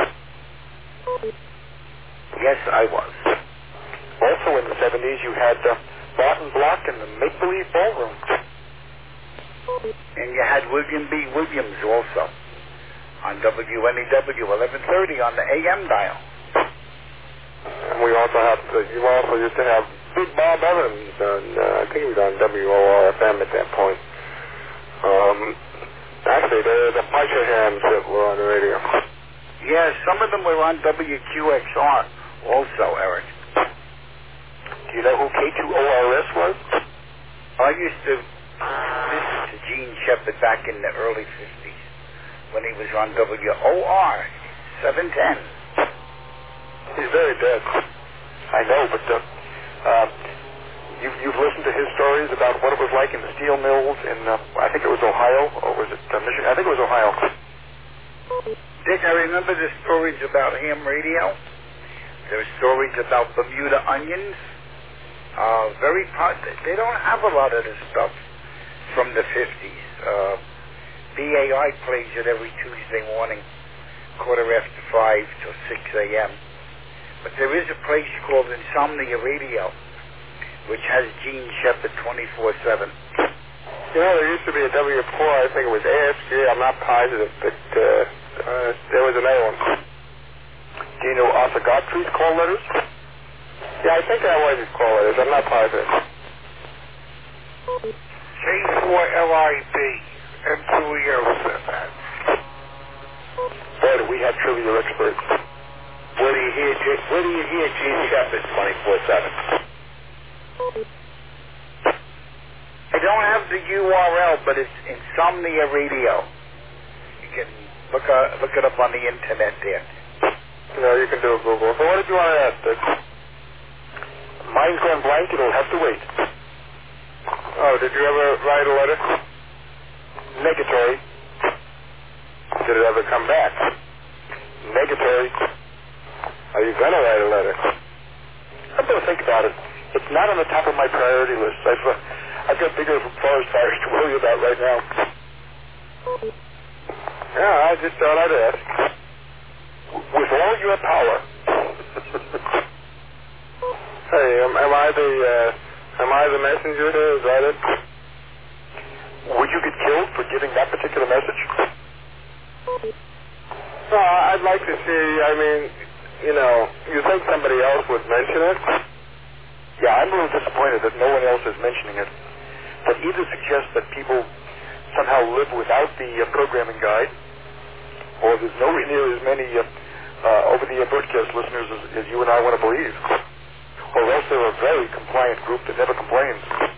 Yes, I was. Also in the seventies, you had uh, Barton Block and the Make Believe Ballroom. And you had William B. Williams also on W N E W eleven thirty on the A M dial. And we also have, uh, you also used to have Big Bob Evans on, uh, I think he was on W O R F M at that point. Um, actually, the, the Puncher Hams that were on the radio. Yeah, some of them were on W Q X R also, Eric. Do you know who K two O R S was? I used to listen to Gene Shepard back in the early fifties when he was on W O R seven ten. He's very dead. I know, but uh, uh, you've, you've listened to his stories about what it was like in the steel mills in, uh, I think it was Ohio, or was it uh, Michigan? I think it was Ohio. Dick, I remember the stories about ham radio. There are stories about Bermuda onions. Uh, very pot- they don't have a lot of this stuff from the fifties. Uh, B A I plays it every Tuesday morning, quarter after five till six a.m. But there is a place called Insomnia Radio, which has Gene Shepard twenty-four seven. You know, there used to be a W four, I think it was A S G, I'm not positive, but uh, uh, there was another one. Do you know Arthur Godfrey's call letters? Yeah, I think that was his call letters, I'm not positive. K four L I B, M two E O said that. Boy, do we have trivia experts. Where do you hear, where do you hear Gene Shepard twenty-four seven? I don't have the U R L, but it's Insomnia Radio. You can look uh, look it up on the internet there. No, you can do a Google. So what did you want to ask, Dick? Mine's gone blank, it'll have to wait. Oh, did you ever write a letter? Negatory. Did it ever come back? Negatory. Are you going to write a letter? I'm going to think about it. It's not on the top of my priority list. I've, uh, I've got bigger forest fires to worry about right now. Yeah, I just thought I'd ask. With all your power. Hey, am, am I the uh, am I the messenger here? Is that it? Would you get killed for giving that particular message? No, I'd like to see, I mean, you know, you think somebody else would mention it? Yeah, I'm a little disappointed that no one else is mentioning it. That either suggests that people somehow live without the uh, programming guide, or there's nowhere near as many uh, uh, over-the-air broadcast listeners as, as you and I want to believe. Or else they're a very compliant group that never complains.